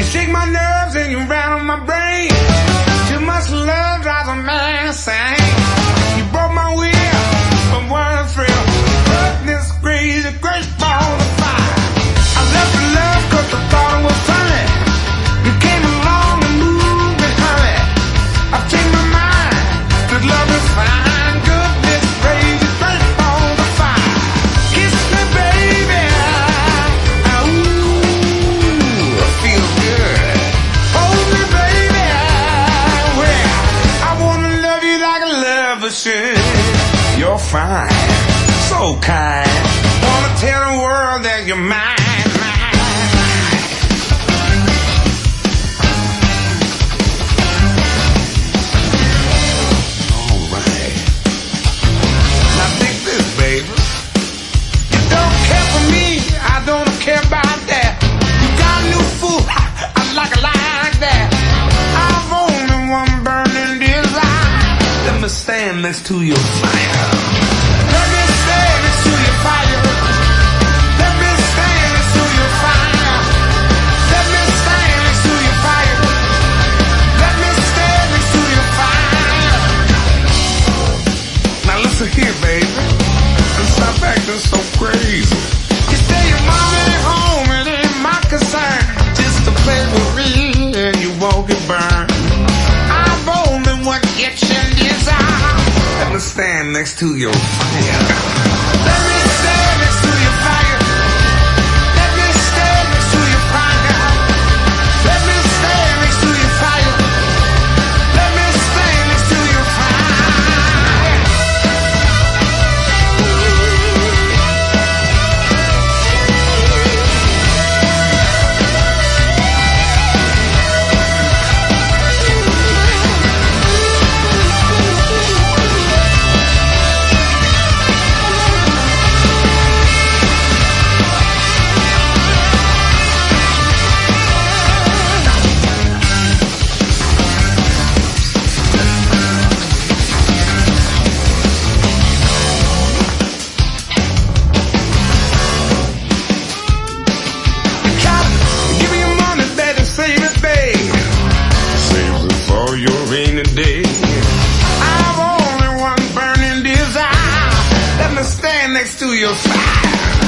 You shake my nerves and you rattle my brain. Too much love drives a man insane. You broke my will, but one thrill. Goodness crazy, great ball of fire. I left the love cause I thought it was funny. You came along and moved me, honey. I've changed my mind, that love is fine. Goodness crazy, great ball of fire. Kiss me, baby. Ooh, it feels good. Hold me, baby. Well, I wanna love you like a lover should. You're fine, so kind. Wanna tell the world that you're mine. Care about that. You got a new fool, I like a lie like that. I've only one burning desire. Let me stand next to your fire. Let me stand next to your fire. Let me stand next to your fire. Let me stand next to your fire. Let me stand next to your fire. Now listen here, baby, and stop acting so crazy. You say your mama ain't home, it ain't my concern. Just to play with me and you won't get burned. I've only one itching desire. Let me stand next to your fire. Let me stand next to your fire. Let me stand next to your fire. Let me stand next to your fire. Let me stand next to your fire. Day. I've only one burning desire. Let me stand next to your fire.